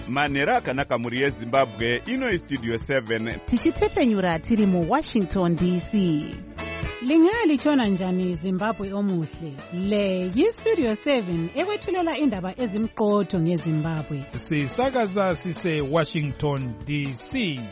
manhero akanaka mhuri yezimbabwe. Ino istudio 7 tichitepfenyura tiri muwashington dc. Lingalitshona njani Zimbabwe omuhle? Le yistudio 7 ekwethulela indaba ezimqotho ngeZimbabwe. Sisakaza sise Washington DC.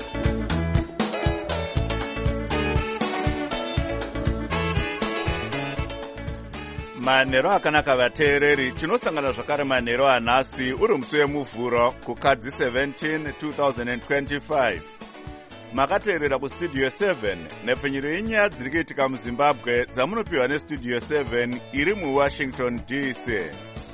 manhero akanaka vateereri. Tinosangana zvakare manhero anhasi uri musi wemuvhuro kukadzi 17 2025. Makateerera kustudio 7 nepfenyuro yenyaya dziri kuitika muzimbabwe dzamunopiwa nestudio 7 iri muwashington dc.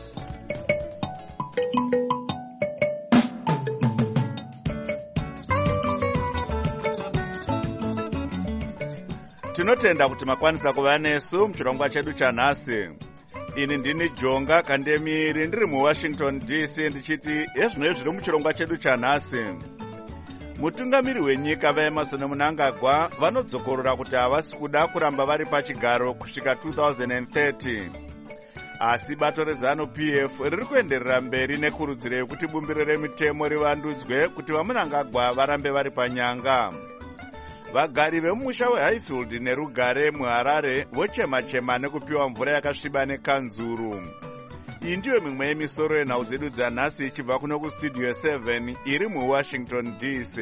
Tinotenda kuti makwanisa kuva nesu muchirongwa chedu chanhasi. Ini ndini Jonga Kandemiri ndiri muwashington dc ndichiti ezvino zviri muchirongwa chedu chanhasi. Mutungamiri wenyika vaEmmerson Mnangagwa vanodzokorora kuti havasi kuda kuramba vari pachigaro kusvika 2030. Asi bato reZANU-PF riri kuenderera mberi nekurudziro yekuti bumbiro remitemo rivandudzwe kuti vaMnangagwa varambe vari panyanga. Vagari vemusha weHighfield nerugare muHarare vochema-chema nekupiwa mvura yakasviba nekanzuru. Iyi ndiyo mimwe yemisoro yenhau dzedu dzanhasi ichibva kuno kustudio 7 iri muwashington dc.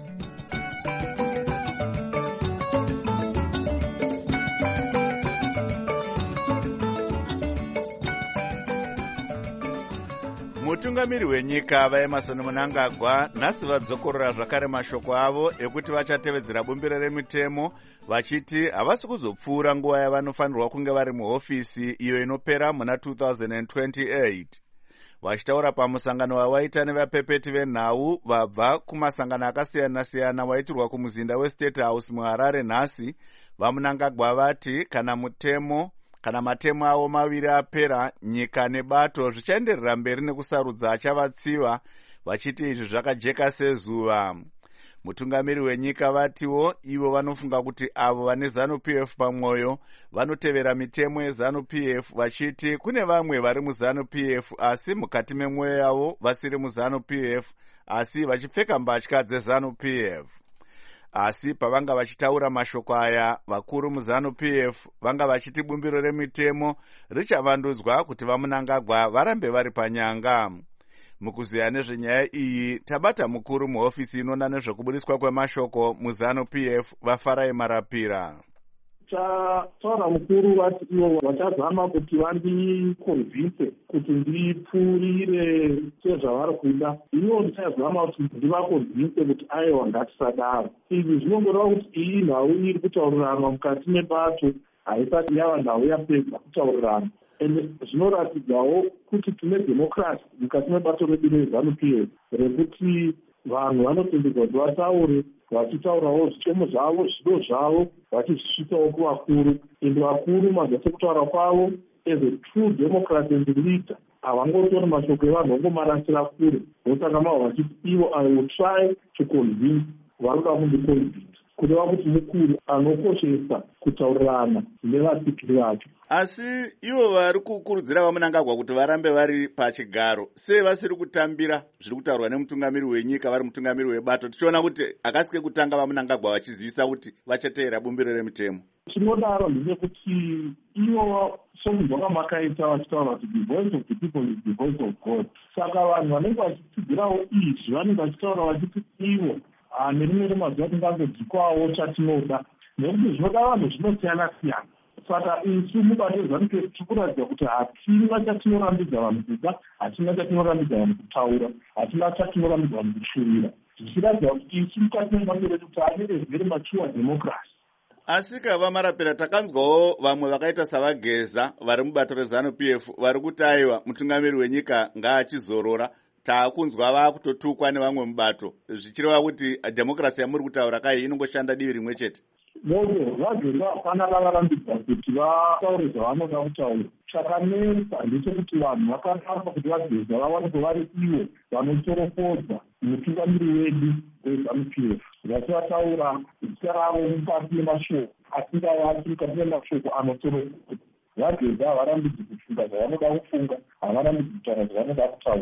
Mutungamiri wenyika vaEmmerson Mnangagwa nhasi vadzokorora zvakare mashoko avo ekuti vachatevedzera bumbiro remitemo vachiti havasi kuzopfuura nguva yavanofanirwa kunge vari muhofisi iyo inopera muna 2028. Vachitaura pamusangano wawaita nevapepeti venhau vabva kumasangano akasiyana-siyana waitirwa kumuzinda weState House muHarare nhasi, vaMnangagwa vati kana matemo avo maviri apera, nyika nebato zvichaenderera mberi nekusarudza achavatsiva, vachiti izvi zvakajeka sezuva. Mutungamiri wenyika vatiwo ivo vanofunga kuti avo vane ZANU-PF pamwoyo vanotevera mitemo yeZANU-PF, vachiti kune vamwe vari muZANU-PF asi mukati memwoyo yavo vasiri muZANU-PF asi vachipfeka mbatya dzeZANU-PF. Asi pavanga vachitaura mashoko aya, vakuru muZANU-PF vanga vachiti bumbiro remitemo richavandudzwa kuti vaMnangagwa varambe vari panyanga. Mukuziya nezvenyaya iyi tabata mukuru muhofisi inoona nezvekubudiswa kwemashoko muZANU-PF vaFarai Marapira. Taura mukuru vati ivo vachazama kuti vandikonvinse kuti ndipfuurire sezvavari kuda. Ivo ndichazama kuti ndivakonvinse kuti aiwa ngatisadaro. Izvi zvinongoreva kuti iyi nhau iri kutaurirana mukati mebato haisati yava nhau yapedza kutaurirana. Ende zvinoratidzawo kuti tine dhemokrasi mukati mebato redu reZANU-PF rekuti vanhu vanotendedzwa kuti vataure, vachitaurawo zvitemo zvavo, zvido zvavo, vachizvisvitsawo kuvakuru. Ende vakuru mazase kutaura kwavo as a true democrat and leader havangotori mashoko evanhu vangomarasira kure. Vosaka mavo vachiti ivo I will try to convince, vanoda kundiconvince. Kureva kuti mukuru anokoshesa kutaurirana nevasikiri vacho. Asi ivo vari kukurudzira vaMnangagwa kuti varambe vari pachigaro, sei vasiri kutambira zviri kutaurwa nemutungamiri wenyika vari mutungamiri webato? Tichiona kuti akasike kutanga vaMnangagwa vachizivisa kuti vachateera bumbiro remitemo. Tinodaro ndezvekuti ivo somunhu vakaita vachitaura kuti the voice of the people is the voice of God. Saka vanhu vanenge vachitsidzirawo izvi vanenge vachitaura vachiti ivo nerimwe remazuva tingangodzikwawo chatinoda, nekuti zvinoda vanhu zvinosiyana-siyana. Saka isu mubato reZANU-PF tiri kuratidza kuti hatina chatinorambidza vanhu kuda, hatina chatinorambidza vanhu kutaura, hatina chatinorambidza vanhu kushuvira. Zvichiratidza kuti isu mukati mebato redu taane very mature democracy. Asi kava Marapira, takanzwawo vamwe vakaita savageza vari mubato reZANU-PF vari kuti aiwa mutungamiri wenyika ngaachizorora. Taakunzwa vakutotukwa nevamwe mubato, zvichireva kuti dhemokrasi yamuri kutaura kai inongoshanda divi rimwe chete. Nono vageza hapana vavarambidza kuti vataure zvavanoda kutaura. Chakanesa ndechekuti vanhu vakaramba kuti vageza vawanikwe vari ivo vanotorokodza mutungamiri wedu weZANU-PF, vachivataura zita ravo mukati memashoko asingavati mukati memashoko anotorokodza. Vageza havarambidzi kufunga zvavanoda kufunga, havarambidzi kutaura zvavanoda kutaura.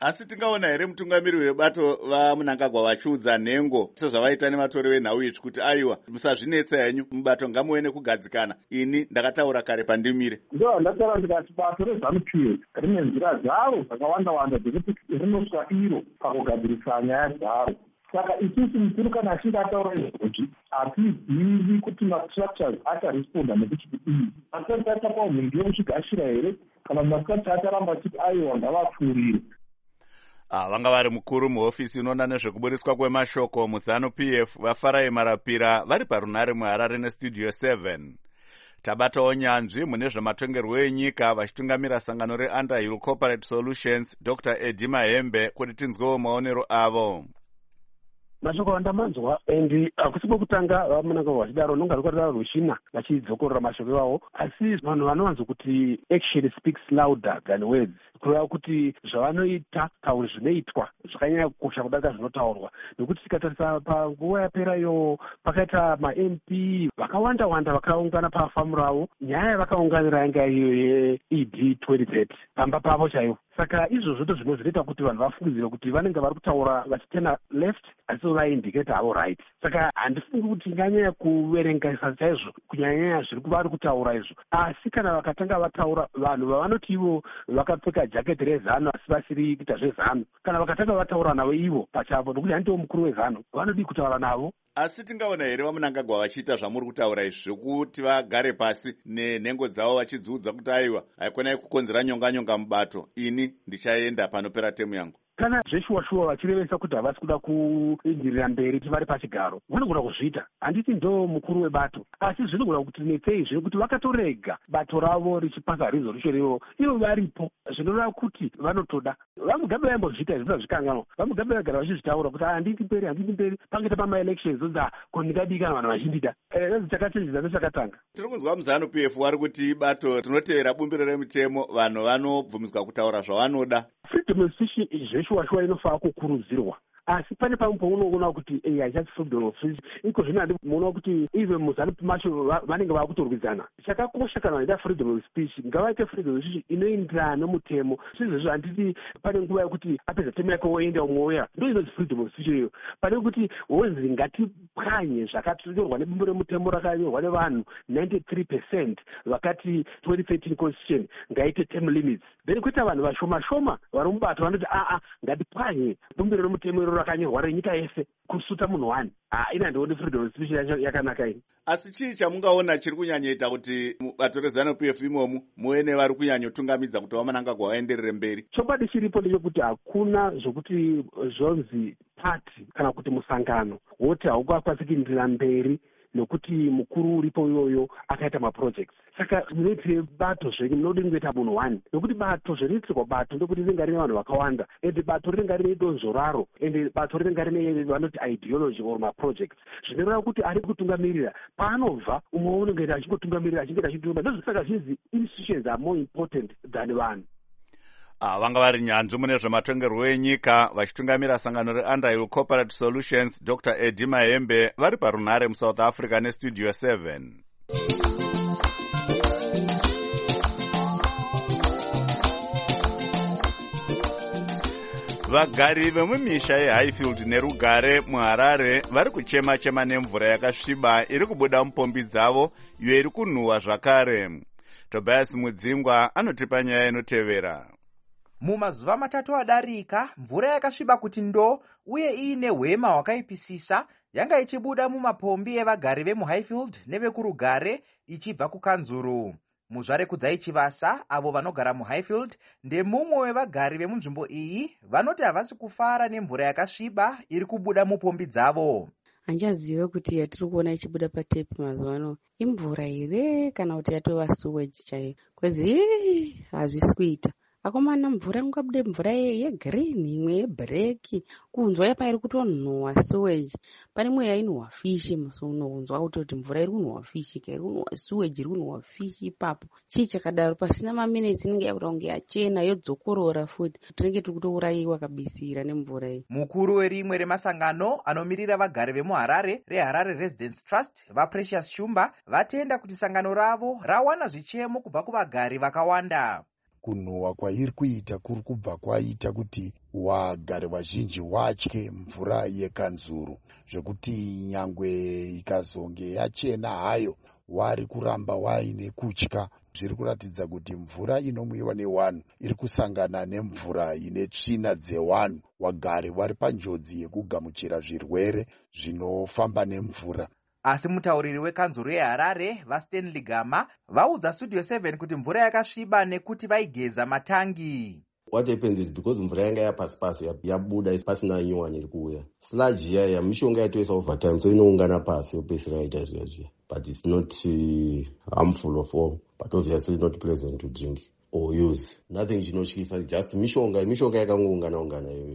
Asi tingaona here mutungamiri webato vaMnangagwa vachiudza nhengo sezvavaita nematori venhau itsvi kuti aiwa musazvinetsa henyu mubato ngamuve nekugadzikana. Ini ndakataura kare pandimire. Ndo ndataura ndikati bato reZANU-PF rine nzira dzaro dzakawanda dzekuti rinosvika iro pakugadzirisa nyaya dzaro. Saka isusu mukuru kana achinge ataura izvozvi hatizivi kuti mastructures acharesponda nekuchiti mastructure achapa mhindu yokusvigashira here kana mastructure acharamba achiti aiwa ngavapfuurire. Vanga vari mukuru muhofisi inoona nezvekuburiswa kwemashoko muZANU-PF vaFarai Marapira vari parunare muHarare neStudio 7. Tabatawo nyanzvi mune zvematongerwo enyika vachitungamira sangano reUnderhill Corporate Solutions Dr. Eddie Mahembe kuti tinzwewo maonero avo. Mashoko andamanzwa endi akusipo kutanga vaMnangagwa vachidaro nonga rukatara rushina vachidzokorora mashoko avo, asi vanhu vanowanzo kuti action speaks louder than words, kureva kuti zvavanoita tauri zvinoitwa zvakanyanya kukosha kudaka zvinotaurwa. Nekuti tikatarisa panguva yaperayo pakaita maMP vakawanda vakaungana pafamu ravo, nyaya yavakaunganira yanga iyo yeED 2030 pamba pavo chaivo. Saka izvozvo zvinoita kuti vanhu vafungidzire kuti vanenge vari kutaura vachitena left asi vaindicate havo right. Saka handifungi kuti nganyanya kuverengesa chaizvo kunyanyanya zviri vari kutaura izvo, asi kana vakatanga vataura vanhu vavanoti ivo vakapfeka jaketi reZANU asi vasiri kuita zveZANU, kana vakatanga vataura navo ivo pachavo nokuti handiwo mukuru weZANU vanodi kutaura navo. Asi tingaona here vaMnangagwa vachiita zvamuri kutaura izvi zvokuti vagare pasi nenhengo dzavo vachidziudza kuti aiwa haikona kukonzera nyonga mubato, ini ndichaenda panopera temu yangu. Kana zveshuwa vachirevesa kuti havasi kuda kuindirira mberi vari pachigaro vanogona kuzviita. Handiti ndo mukuru webato, asi zvinogona kuti netsei zviri kuti vakatorega bato ravo richipasa resolution ivo varipo, zvinoreva kuti vanotoda. VaMugabe vaimbozviita izvi zvikanganwa. VaMugabe vagara vachizvitaura kuti handiti mberi pangaita pamaelections odza kondikadika vanhu vachindida. Chakachenjeza nechakatanga. Tiri kunzwa muZANU-PF vari kuti bato tinotevera bumbiro remitemo, vanhu vanobvumidzwa kutaura zvavanoda. Freedom of speech zveshuwa inofanira kukurudzirwa, asi pane pamwe paunoona kuti haisati freedom of speech iko zvino handi muona kuti ive muZANU macho vanenge vakutorwidzana. Chakakosha kana vaita freedom of speech ngavaite freedom of speech inoenderana nemutemo. Izvezvo handiti pane nguva yekuti apedza temu yake woenda umwe uya ndo inonzi freedom of speech iyoyo, pane kuti wonzi ngatipwanye zvakatonyorwa nebumbo remutemo rakanyorwa nevanhu 93% vakati 2013 constitution ngaite term limits, then kuita vanhu vashoma vari mubato vanoti ngatipwanye bumbiro remutemo rakanyorwa renyika yese kusuta munhu wani. Ina ndione freedom of speech yakanaka ini. Asi chii chamungaona chiri kunyanyaita kuti mubato reZANU-PF imomu muve nevari kunyanyotungamidza kuti vaMnangagwa vaenderere mberi? Chokwadi chiripo ndechekuti hakuna zvokuti zvonzi pati kana kuti musangano woti haukakwanisi kuenderera mberi nokuti mukuru uripo iyoyo akaita maprojects. Saka munoitire bato zvenyu munodi kungoita munhu wani, nokuti bato zvinoitirwa bato ndokuti rinenge rine vanhu vakawanda, ende bato rinenge rine donzvo raro, ende bato rinenge rine vanoti ideology or maprojects. Zvinoreva kuti ari kutungamirira paanobva umwe unenge achingotungamirira achingoita. Saka zvinzi institutions are more important than vanhu. Vanga vari nyanzvi mune zvematongerwo enyika vachitungamira sangano reUnderhill Corporate Solutions Dr. Eddie Mahembe vari parunare muSouth Africa neStudio 7. Vagari vemumisha yeHighfield neRugare muHarare vari kuchema nemvura yakasviba iri kubuda mupombi dzavo iyo iri kunhuhwa zvakare. Tobias Mudzingwa anotipa nyaya inotevera. Mumazuva matatu adarika, mvura yakasviba kuti ndo uye iine hwema hwakaipisisa yanga ichibuda mumapombi evagari vemuHighfield nevekurugare ichibva kuKanzuru. Muzvare Kudzai Chivasa avo vanogara muHighfield ndemumwe wevagari vemunzvimbo iyi vanoti havasi kufara nemvura yakasviba iri kubuda mupombi dzavo. Handizive kuti yatiri kuona ichibuda patepi mazuva ano imvura here kana kuti yatova sewage chaiyo, kwezi hazvisi kuita. Akomana mvura ingabude mvura yegreen imwe yeblack, kunzwa yapa iri kutonhuhwa sewage. Pane imwe yainhuhwa fishi masono kunzwa kuti mvura iri kunhuhwa fishi iri kunhuhwa sewage iri kunhuhwa fishi ipapo. Chii chakadaro pasina maminitsi inenge yakuda kunge yachena yodzokorora futi. Tinenge tiri kutourayiwa kabisira nemvura iyi. Mukuru werimwe remasangano anomirira vagari vemuHarare reHarare Residence Trust vaPrecious Shumba vatenda kuti sangano ravo rawana zvichemo kubva kuvagari vakawanda. kunhuhwa kwairi kuita kuri kubva kwaita kuti wagari vazhinji watye mvura yekanzuru, zvekuti nyangwe ikazonge yachena hayo wari kuramba waine kutya. Zviri kuratidza kuti mvura inomwiwa newanhu iri kusangana nemvura ine tsvina dzewanhu. Wagari vari panjodzi yekugamuchira zvirwere zvinofamba nemvura. Asi mutauriri wekanzuru yeHarare vaStanley Gama vaudza Studio 7 kuti mvura yakasviba nekuti vaigeza matangi. What happens is because mvura yanga yapasi yabuda pasina nyuwani iri kuuya, sludge iya mishonga yatoisa over time, so inoungana pasi yopesera yaita zviya. But it's not harmful of all, but obviously not pleasant to drink or use. Nothing chinotyisa, just mishonga yakangoungana iyoyo.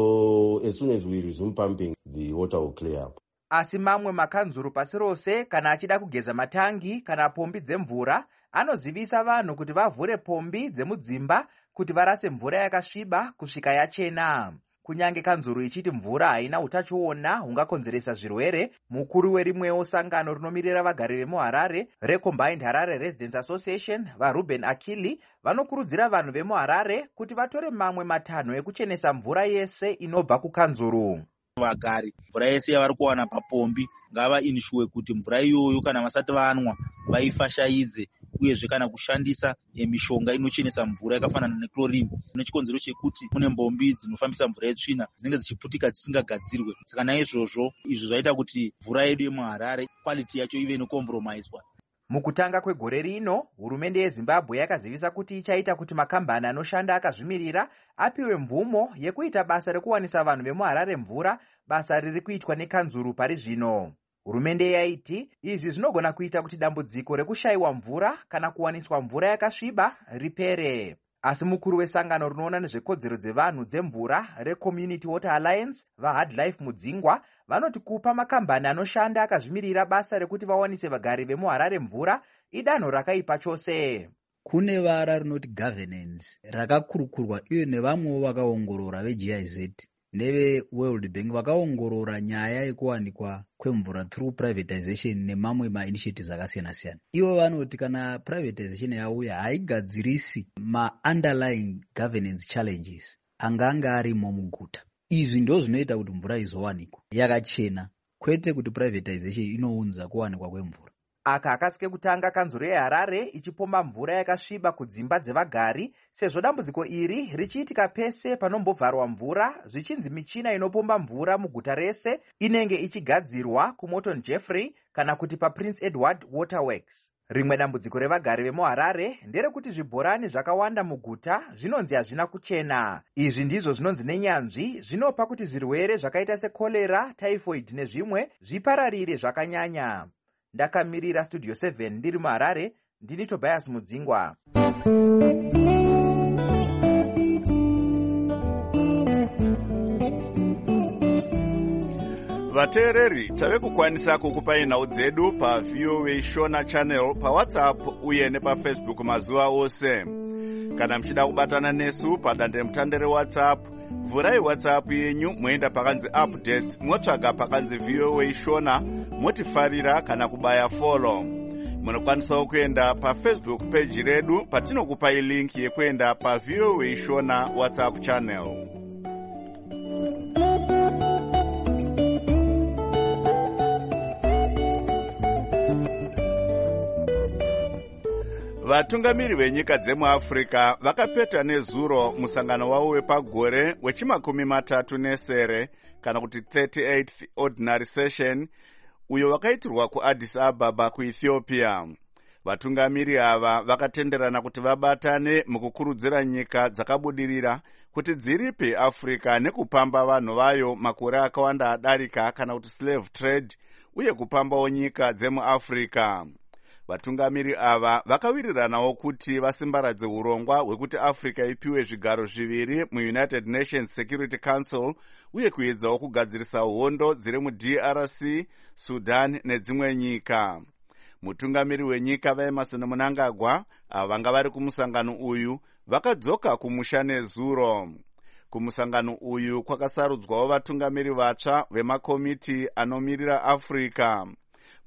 So as soon as we resume pumping, the water will clear up. Asi mamwe makanzuru pasi rose kana achida kugeza matangi kana pombi dzemvura anozivisa vanhu kuti vavhure pombi dzemudzimba kuti varase mvura yakasviba kusvika yachena. Kunyange kanzuru ichiti mvura haina utachiona hungakonzeresa zvirwere, mukuru werimwewo sangano rinomirira vagari vemuHarare reCombined Harare Residents Association vaRuben Akili vanokurudzira vanhu vemuHarare kuti vatore mamwe matanho ekuchenesa mvura yese inobva kukanzuru. Vagari mvura yese yavari kuwana papombi ngava inshuwe kuti mvura iyoyo kana vasati vanwa vaifashaidze, uyezve kana kushandisa mishonga inochenesa mvura yakafanana nechlorine nechikonzero chekuti mune mbombi dzinofambisa mvura yetsvina dzinenge dzichiputika dzisingagadzirwe. Saka naizvozvo izvi zvaita kuti mvura yedu yemuHarare quality yacho ive inokompromiswa. Mukutanga kwegore rino, hurumende yeZimbabwe yakazivisa kuti ichaita kuti makambani anoshanda akazvimirira apiwe mvumo yekuita basa rekuwanisa vanhu vemuHarare mvura, basa riri kuitwa nekanzuru pari zvino. Hurumende yaiti izvi zvinogona kuita kuti dambudziko rekushayiwa mvura kana kuwaniswa mvura yakasviba ripere. Asi mukuru wesangano rinoona nezvekodzero dzevanhu dzemvura reCommunity Water Alliance vaHardlife Mudzingwa vanoti kupa makambani anoshanda akazvimirira basa rekuti vawanise vagari vemuHarare mvura idanho rakaipa chose. Kune vara rinoti governance rakakurukurwa iyo nevamwewo vakaongorora veGIZ neveWorld Bank vakaongorora nyaya yekuwanikwa kwemvura through privatization nemamwe mainitiatives akasiyana-siyana. Ivo vanoti kana privatization yauya haigadzirisi ma-underlying governance challenges anganga arimo muguta. Izvi ndo zvinoita kuti mvura izowanikwa yakachena, kwete kuti privatization inounza kuwanikwa kwemvura. Aka akasike kutanga kanzuru yeHarare ichipomba mvura yakasviba kudzimba dzevagari, sezvo dambudziko iri richiitika pese panombobvarwa mvura, zvichinzi michina inopomba mvura muguta rese inenge ichigadzirwa kuMorton Jeffrey kana kuti paPrince Edward Waterworks. Rimwe dambudziko revagari vemuHarare nderekuti zvibhorani zvakawanda muguta zvinonzi hazvina kuchena. Izvi ndizvo zvinonzi nenyanzvi zvinopa kuti zvirwere zvakaita sekolera, typhoid nezvimwe zvipararire zvakanyanya. Ndakamirira Studio 7 ndiri muHarare, ndini Tobias Mudzingwa. Vateereri, tave kukwanisa kukupai nhau dzedu paVOA Shona channel paWhatsApp uye nepaFacebook mazuva ose. Kana mchida kubatana nesu padandemutande reWhatsApp, vhurai WhatsApp yenyu moenda pakanzi updates, motsvaga pakanzi VOA Shona, motifarira kana kubaya follow. Munokwanisawo kuenda paFacebook page redu patinokupai link yekuenda paVOA Shona WhatsApp channel. Vatungamiri venyika dzemuAfrica vakapeta nezuro musangano wavo wepagore wechi30 kana kuti 38th ordinary session uyo wakaitirwa kuAddis Ababa kuEthiopia. Vatungamiri ava vakatenderana kuti vabatane mukukurudzira nyika dzakabudirira kuti dziripe Africa nekupamba vanhu vayo makore akawanda adarika kana kuti slave trade uye kupambawo nyika dzemuAfrica. Vatungamiri ava vakawiriranawo kuti vasimbaradze urongwa hwekuti Africa ipiwe zvigaro zviviri muUnited Nations Security Council uye kuedzawo kugadzirisa hondo dziri muDRC, Sudan nedzimwe nyika. Mutungamiri wenyika vaEmerson Mnangagwa vanga vari kumusangano uyu vakadzoka kumusha nezuro. Kumusangano uyu kwakasarudzwawo vatungamiri vatsva vemakomiti anomirira Africa.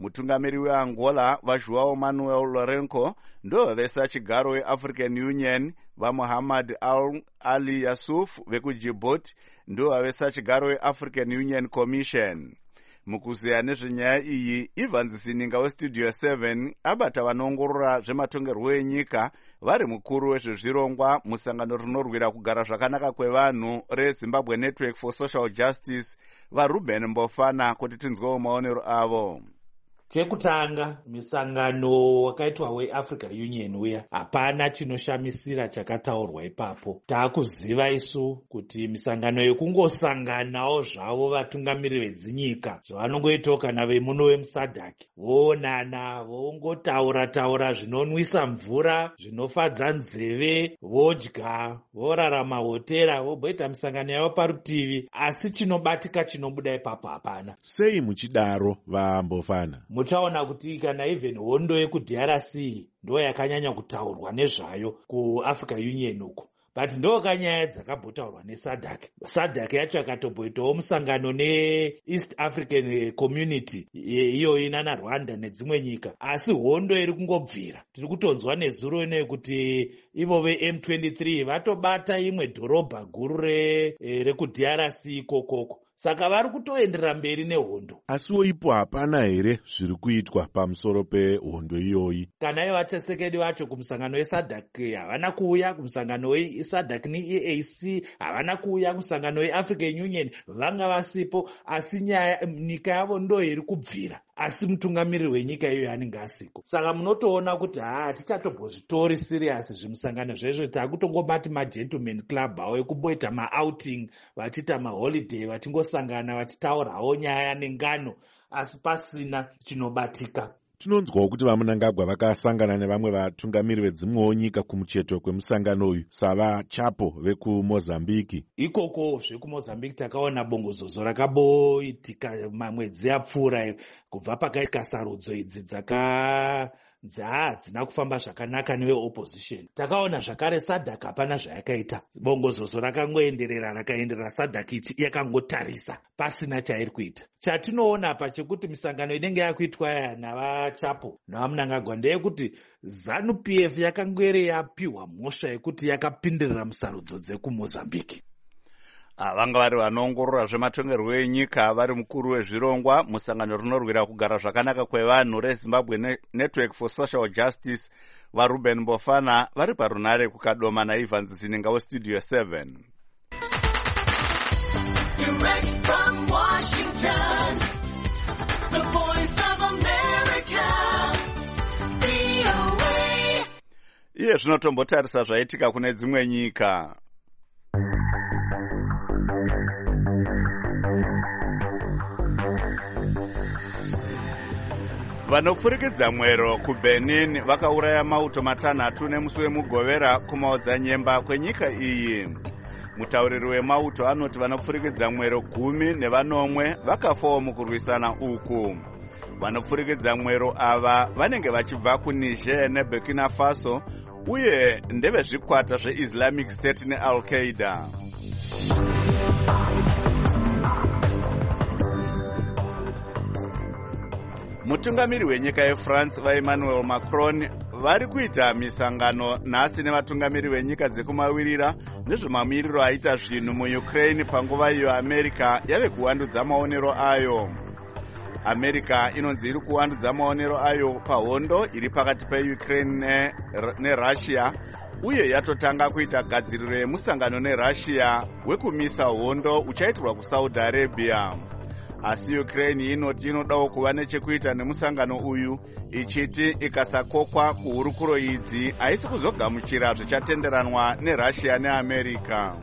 Mutungamiri weAngola vaJoão Manuel Lourenço ndovavesa chigaro weAfrican Union, vaMuhammad Ali Yusuf vekudjibouti ndovavesa chigaro weAfrican Union Commission. Mukuziya nezvenyaya iyi, Evans Sininga weStudio 7 abata vanoongorora zvematongerwo enyika vari mukuru wezvezvirongwa musangano rinorwira kugara zvakanaka kwevanhu reZimbabwe Network for Social Justice, vaRuben Mbofana, kuti tinzwewo maonero avo. Chekutanga, misangano wakaitwa weAfrican Union uya hapana chinoshamisira chakataurwa ipapo. Taakuziva isu kuti misangano yekungosanganawo zvavo vatungamiri vedzinyika zvavanongoitawo kana vemuno wemuSADC, voonana vongotaura zvinonwisa mvura, zvinofadza nzeve, vodya, vorarama hotera, vomboita misangano yavo parutivi, asi chinobatika chinobuda ipapo hapana. Sei muchidaro, vaMbofana? Muchaona kuti kana even hondo yekuDRC ndo yakanyanya kutaurwa nezvayo kuAfrican Union uko, but ndo kanyaya dzakabhotaurwa neSADC. SADC yacho yakatobhoitawo musangano neEast African Community iyo inana Rwanda nedzimwe nyika, asi hondo iri kungobvira. Tiri kutonzwa nezuro ine kuti ivo veM23 vatobata imwe dhorobha guru rekuDRC ikokoko. Saka vari kutoenderera mberi nehondo. Asiwo ipo hapana here zviri kuitwa pamusoro pehondo iyoyi? Kana ivo vatesekedi vacho kumusangano weSADC havana kuuya, kumusangano weSADC neEAC havana kuuya, kumusangano weAfrican Union vanga vasipo, asi nyika yavo ndo iri kubvira, asi mutungamiriri wenyika iyo anenge asiko. Saka munotoona kuti tichatobozvitori serious zvimusangano zvezvo, takutongomati magentleman club awo ekumboita maouting, vachiita maholiday, vatingosangana vachitaurawo nyaya nengano, asi pasina chinobatika. Tinonzwawo kuti vaMunangagwa vakasangana nevamwe vatungamiri vedzimwewo nyika kumucheto kwemusangano uyu, savaChapo vekuMozambique. Ikoko zvekuMozambique takaona bongozozo rakaboitika mamwedzi apfuura kubva pakaita sarudzo idzi dzina kufamba zvakanaka neveopposition. Takaona zvakare SADC hapana zvayakaita, bongozozo rakaenderera SADC yakangotarisa pasina chairi kuita. Chatinoona pachekuti misangano inenge yakuitwa navaChapo navaMunangagwa ndeyekuti ZANU-PF yakangwere yapiwa mhosva yekuti yakapindirira musarudzo dzekuMozambique. Vanga vari vanoongorora zvematongerwo enyika vari mukuru wezvirongwa musangano rinorwira kugara zvakanaka kwevanhu reZimbabwe Network for Social Justice, vaRuben Mbofana, vari parunare kukadoma naEvans Sininga weStudio 7. Direct from Washington, the voice of America, VOA. Iye zvinotombotarisa zvaitika kune dzimwe nyika. Vanopfurikidza mwero kuBenin vakauraya mauto matanhatu nemusi wemugovera kumaodzanyemba kwenyika iyi. Mutauriri wemauto anoti vanopfurikidza mwero 10 nevanomwe vakafawo mukurwisana uku. Vanopfurikidza mwero ava vanenge vachibva kuNiger neBurkina Faso uye ndevezvikwata zveIslamic State neAl-Qaeda. Mutungamiri wenyika yeFrance vaEmmanuel Macron vari kuita misangano nhasi nevatungamiri venyika dzekumawirira nezvemamiriro aita zvinhu muUkraine panguva iyo America yave kuwandudza maonero ayo. America inonzi iri kuwandudza maonero ayo pahondo iri pakati peUkraine neRussia, uye yatotanga kuita gadziriro yemusangano neRussia wekumisa hondo uchaitirwa kuSaudi Arabia. Asi Ukraine inoti inodawo kuva nechekuita nemusangano uyu, ichiti ikasakokwa kuhurukuro idzi haisi kuzogamuchira zvichatenderanwa neRussia neAmerica.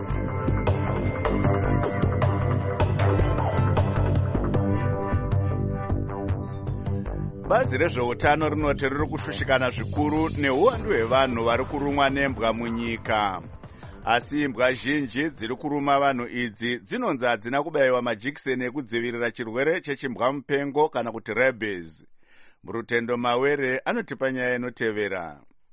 Bazi rezveutano rinoti riri kushushikana zvikuru neuwandu hwevanhu vari kurumwa nembwa munyika. Asi imbwa zhinji dziri kuruma vanhu idzi dzinonzi hadzina kubayiwa majikiseni ekudzivirira chirwere chechimbwa mupengo kana kuti rabies. Murutendo Mawere anotipa nyaya inotevera.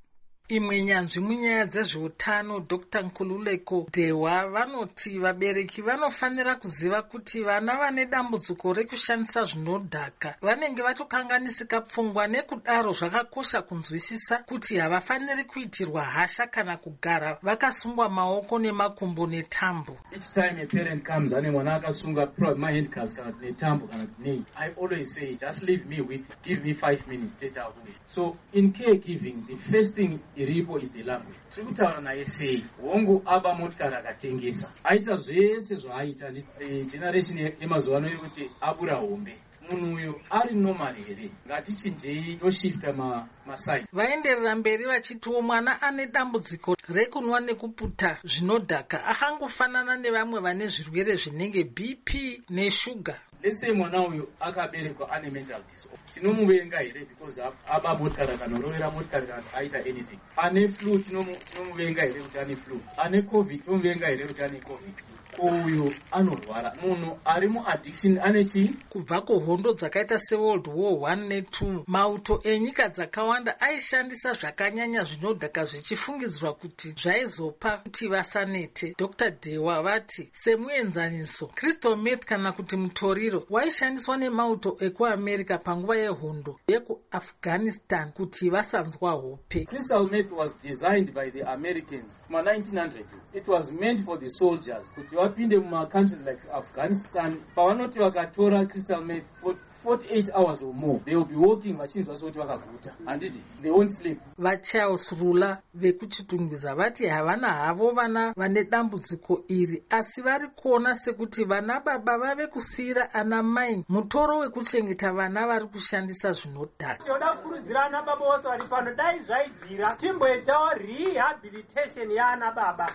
Imwe nyanzvi munyaya dzezveutano Dr. Nkululeko Dehwa vanoti vabereki vanofanira kuziva kuti vana vane dambudziko rekushandisa zvinodhaka vanenge vatokanganisika pfungwa, nekudaro zvakakosha kunzwisisa kuti havafaniri kuitirwa hasha kana kugara vakasungwa maoko nemakumbo netambo. Each time a parent comes ane mwana akasunga mahandcuffs kana netambo kana nei, I always say just leave me with, give me 5 minutes, take out me. So in caregiving, the first thing iripo is the language. Tiri kutaura naye sei, hongu aba motikari akatengesa aita zvese zvaaita generation yemazuva ano yekuti abura hombe. Munhu uyu ari normal here, ngatichinjei toshifta masai. Vaenderera mberi vachitiwo mwana ane dambudziko rekunwa nekuputa zvinodhaka akangofanana nevamwe vane zvirwere zvinenge BP neshuga. Let's say mwana uyu akaberekwa ane mental disorder, tinomuvenga here because aba motikari akanorovera motikari kana aita anything. Ane flu tinomuvenga here kuti ane flu, ane covid tinomuvenga here kuti ane covid. Uyu anorwara, munhu ari muaddiction ane chii? Kubva kuhondo dzakaita seWorld War 1 ne2 mauto enyika dzakawanda aishandisa zvakanyanya zvinodhaka zvichifungidzirwa kuti zvaizopa kuti vasanete. Dr. Dehwa vati semuenzaniso, crystal meth kana kuti mutoriro waishandiswa nemauto ekuAmerica panguva yehondo yekuAfghanistan kuti vasanzwa hope. Crystal meth was designed by the Americans in 1900. It was meant for the soldiers kuti vapinde mumacountries like Afghanistan, pavanoti vakatora crystal meth for 48 hours or more, they will be walking vachinzwa sekuti vakaguta, handiti they won't sleep. VaCharles Rula vekuchitungwiza vati havana havo vana vane dambudziko iri, asi vari kuona sekuti vana baba vave kusiyira ana mai mutoro wekuchengeta vana vari kushandisa zvinodhaka. Tinoda kukurudzira ana baba vose vari pano, dai zvaibvira timboitawo rehabilitation yaana baba.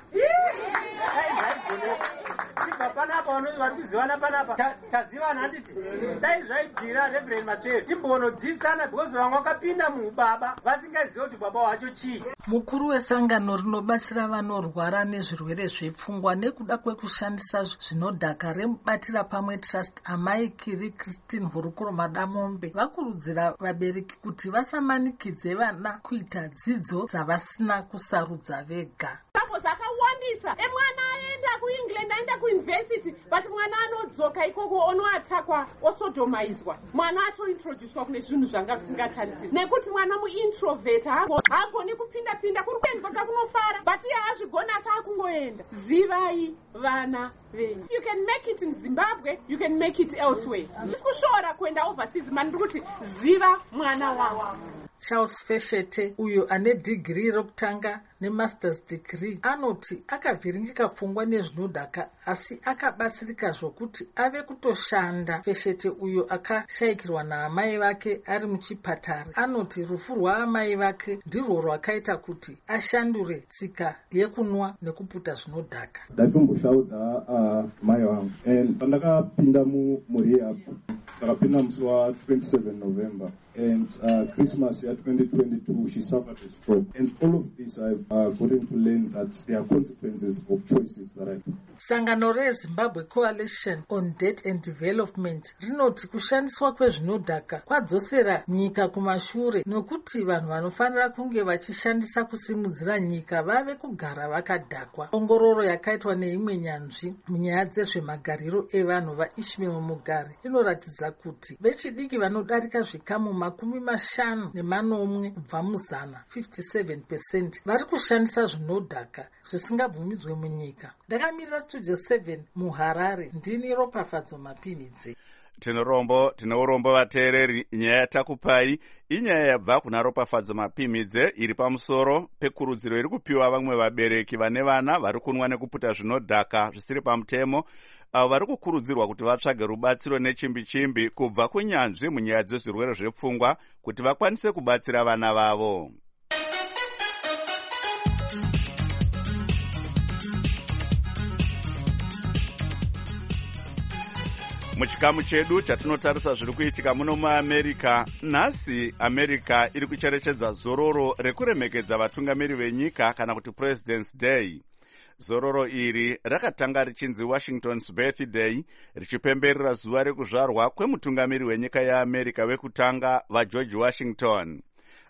Dai zvaibvira tibva panapa vanoti vari kuzivana panapa tazivana, handiti dai zvaibvira Reverend Machel timbonodzidzisana because vamwe vakapinda muubaba vasingazivi kuti baba wacho chii. Mukuru wesangano rinobatsira vanorwara nezvirwere zvepfungwa nekuda kwekushandisa zvinodhaka remubatira pamwe trust amai Kiri Christine Hurukuro Madamombe vakurudzira vabereki kuti vasamanikidze vana kuita dzidzo dzavasina kusarudza vega. Zakawandisa mwana aenda kuEngland aenda kuuniversity but mwana anodzoka ikoko onoatakwa osodomaizwa, mwana atointroducwa kune zvinhu zvanga zvisingatarisiwi nekuti mwana muintrovert haagoni kupinda kuri kuenda kwaka kunofara but iye hazvigona asi akungoenda. Zivai vana venyu. You can make it in Zimbabwe, you can make it elsewhere. Sikushora kuenda overseas, mani kuti ziva mwana wako. Charles Feshete uyo ane degree rokutanga nemasters degree anoti akavhiringika pfungwa nezvinodhaka asi akabatsirika zvokuti ave kutoshanda. Feshete uyo akashayikirwa naamai vake ari muchipatara anoti rufu rwaamai vake ndirwo rwakaita kuti ashandure tsika yekunwa nekuputa zvinodhaka. Ndatomboshaudha mai vangu pandakapinda murehab, ndakapinda musi wa27 November and Christmas year 2022 she suffered a stroke, and all of this I've gotten to learn that there are consequences of choices that I do. Sangano reZimbabwe Coalition on Debt and Development rinoti kushandiswa kwezvinodhaka kwadzosera nyika kumashure nokuti vanhu vanofanira kunge vachishandisa kusimudzira nyika vave kugara vakadhakwa. Ongororo yakaitwa neimwe nyanzvi munyaya dzezvemagariro evanhu vaIshmael Mugari inoratidza kuti vechidiki vanodarika zvikamu 50 kubva muzana 57% vari kushandisa zvinodhaka zvisingabvumidzwe munyika. Ndakamirira Studio 7 muHarare, ndini Ropafadzo Mapimidze. Tineurombo vateereri, nyaya yatakupai inyaya yabva kuna Ropafadzo Mapimidze iri pamusoro pekurudziro iri kupiwa vamwe vabereki vane vana vari kunwa nekuputa zvinodhaka zvisiri pamutemo, avo vari kukurudzirwa kuti vatsvage rubatsiro nechimbi-chimbi kubva kunyanzvi munyaya dzezvirwere zvepfungwa kuti vakwanise kubatsira vana vavo. Muchikamu chedu chatinotarisa zviri kuitika muno muAmerica, nhasi America iri kucherechedza zororo rekuremekedza vatungamiri venyika kana kuti President's Day. Zororo iri rakatanga richinzi Washington's Birthday, richipemberera zuva rekuzvarwa kwemutungamiri wenyika yeAmerica wekutanga vaGeorge Washington.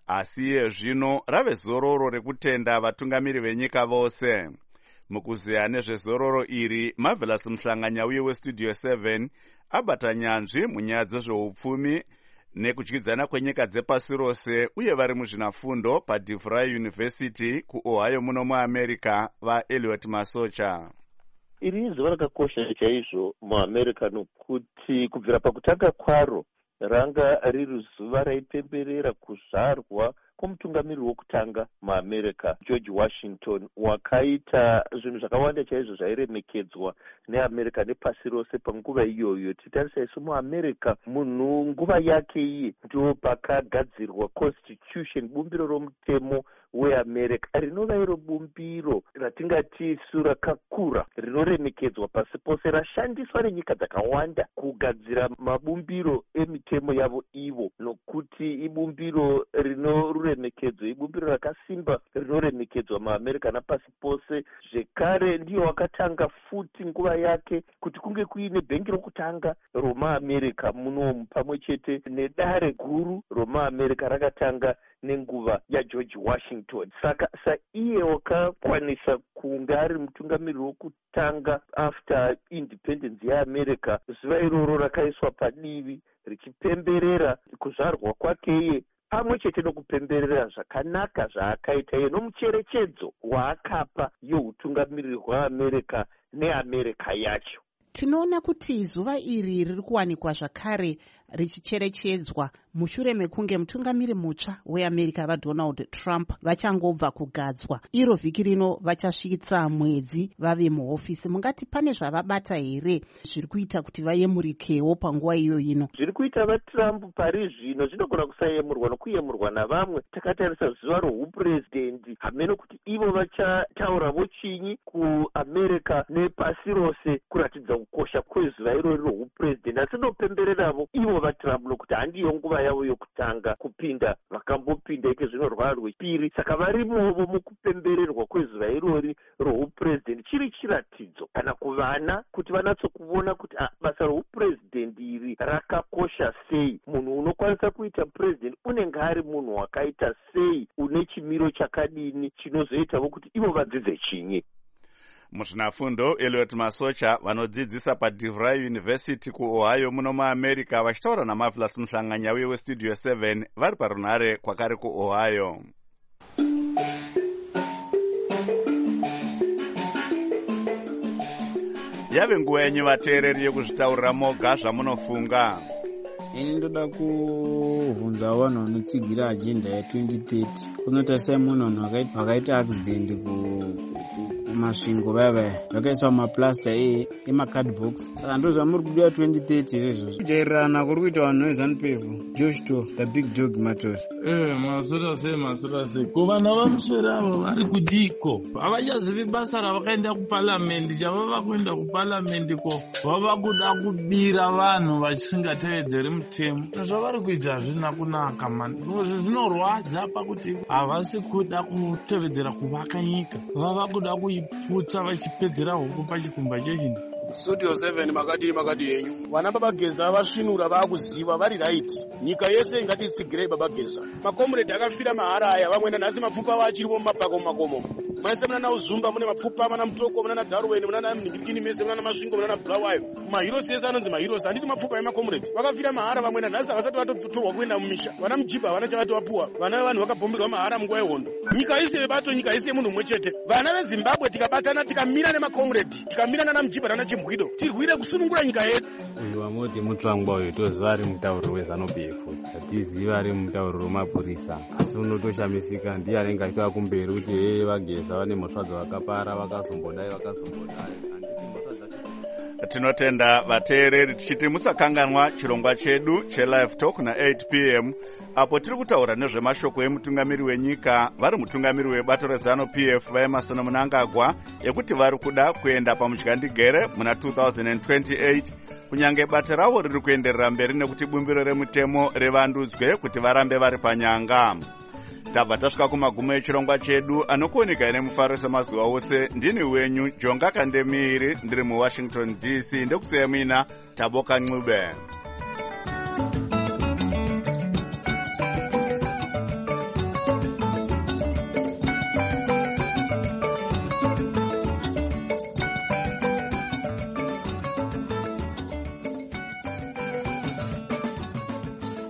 asi iye zvino rave zororo rekutenda vatungamiri venyika vose. Mukuziya nezvezororo iri, Marvelous Mhlanganyauye weStudio 7 abata nyanzvi munyaya dzezveupfumi nekudyidzana kwenyika dzepasi rose uye vari muzvinafundo paDeVry University kuOhio muno muAmerica, vaEliot Masocha. Iri izuva rakakosha chaizvo muAmerica nokuti kubvira pakutanga kwaro ranga riri zuva raipemberera kuzvarwa kwomutungamiri wokutanga muAmerica, George Washington, wakaita zvinhu zvakawanda chaizvo zvairemekedzwa neAmerica nepasi rose panguva iyoyo. Titarisa isu muAmerica, munhu nguva yake iye ndo pakagadzirwa constitution, bumbiro romutemo weAmerica, rinova iro bumbiro ratingati isu rakakura rinoremekedzwa pasi pose, rashandiswa nenyika dzakawanda kugadzira mabumbiro emitemo yavo ivo, nokuti ibumbiro rinoremekedzwa, ibumbiro rakasimba rinoremekedzwa muAmerica napasi pose. Zvekare ndiyo wakatanga futi nguva yake kuti kunge kuine bhengi rokutanga romuAmerica munomu, pamwe chete nedare guru romuAmerica rakatanga nenguva yaGeorge Washington. Saka iye wakakwanisa kunge ari mutungamiri wokutanga after independence yeAmerica. Zuva iroro rakaiswa padivi richipemberera kuzvarwa kwake iye, pamwe chete nokupemberera zvakanaka zvaakaita iye nomucherechedzo waakapa youtungamiriri hwaAmerica neAmerica yacho. Tinoona kuti zuva iri riri kuwanikwa zvakare richicherechedzwa mushure mekunge mutungamiri mutsva weAmerica vaDonald Trump vachangobva kugadzwa. Iro vhiki rino vachasvitsa mwedzi vave muhofisi. Mungati pane zvavabata here zviri kuita kuti vayemurikewo panguva iyo ino? Zviri kuita vaTrump pari zvino zvinogona kusayemurwa nokuyemurwa navamwe. Takatarisa zuva rohupurezidendi, hameno kuti ivo vachataurawo chinyi kuAmerica nepasi rose kuratidza kukosha kwezuva irori rohupurezidendi, asi ndopembereravo ivo vaTrump nokuti handiyo nguva yavo yokutanga kupinda, vakambopinda ike zvino rwava rwechipiri. Saka varimovo mukupembererwa kwezuva irori rohupurezidendi, chiri chiratidzo kana kuvana kuti vanatsokuona kuti basa rohupurezidendi iri rakakosha sei. Munhu unokwanisa kuita purezidendi unenge ari munhu wakaita sei, une chimiro chakadini chinozoitawo kuti ivo vadzidze chinyi. Muzvinafundo Eliot Masocha vanodzidzisa paDeVry University kuOhio muno muAmerica vachitaura naMarvelous Mhlanganyauye weStudio 7 vari parunhare kwakare kuOhio. Yave nguva yenyu vateereri yekuzvitaurira moga zvamunofunga. Ini ndoda kuvhunza vanhu vanotsigira ajenda ya2030. Kunotarisa munhu wakaita accident kumasvingo vaya vakaiswa maplasta emacardbox. Saka ndo zvamuri kubuda 2030 izvozvo. Kujairana kuri kuita vanhu veZANU-PF. Josh To the big dog matori. Masura sei kuvana vamuswere avo vari kudiko, havachazivi basa ravakaenda kupalamende. Chavava kuenda kupalamende ko vava kuda kubira vanhu vachisingatevedzeri mutemo. Zvavari kuita hazvina kunaka mani. Zvimwe zvinorwadza pakuti havasi kuda kutevedzera kuvaka nyika, vava kuda kuiputsa vachipedzera huku pachikumba chechinhu. Studio 7 makadi yenyu. Vana babageza vasvinura vakuziva vari right. Nyika yese ingatitsigirei babageza. Makomrade akafira mahara aya, vamwe nhasi mapfupa vachiripo mumapakomo. Maise muna Uzumba mune mapfupa, muna Mutoko, muna Darwin, muna Mningirikini mese, muna Masvingo, muna Blawayo. Maheroes yese anonzi maheroes, handiti mapfupa emakomrade. Vakafira mahara vamwe nhasi vasati vatotorwa kuenda mumisha. Vana mujiba vana chavatovapuwa. Vana vanhu vakabhomberwa mahara munguva yehondo. Nyika yese bato, nyika yese munhu mumwe chete. Vana veZimbabwe tikabatana tikamira nemakomrade, tikamira nana mujiba nana chimbwido, tirwire kusunungura nyika yedu. Uyu wamoti mutsvangwa uyu toziva ari mutauriro weZANU-PF, hatizivi ari mutauriro wemapurisa, asi unotoshamisika ndiye anenge achitova kumberi kuti vageza vane mhosva dzavakapara vakazombodai. Tinotenda vateereri tichiti musakanganwa chirongwa chedu cheLive Talk na8 p.m. apo tiri kutaura nezvemashoko emutungamiri wenyika vari mutungamiri webato reZANU-PF vaEmerson Mnangagwa ekuti vari kuda kuenda pamudyandegere muna 2028 kunyange bata ravo riri kuenderera mberi nekuti bumbiro remutemo revandudzwe kuti varambe vari panyanga. Tabva tasvika kumagumo echirongwa chedu anokuoneka nemufaro semazuva ose. Ndini wenyu Jonga Kandemiri ndiri muWashington DC, ndekusiya mina Taboka Ncube.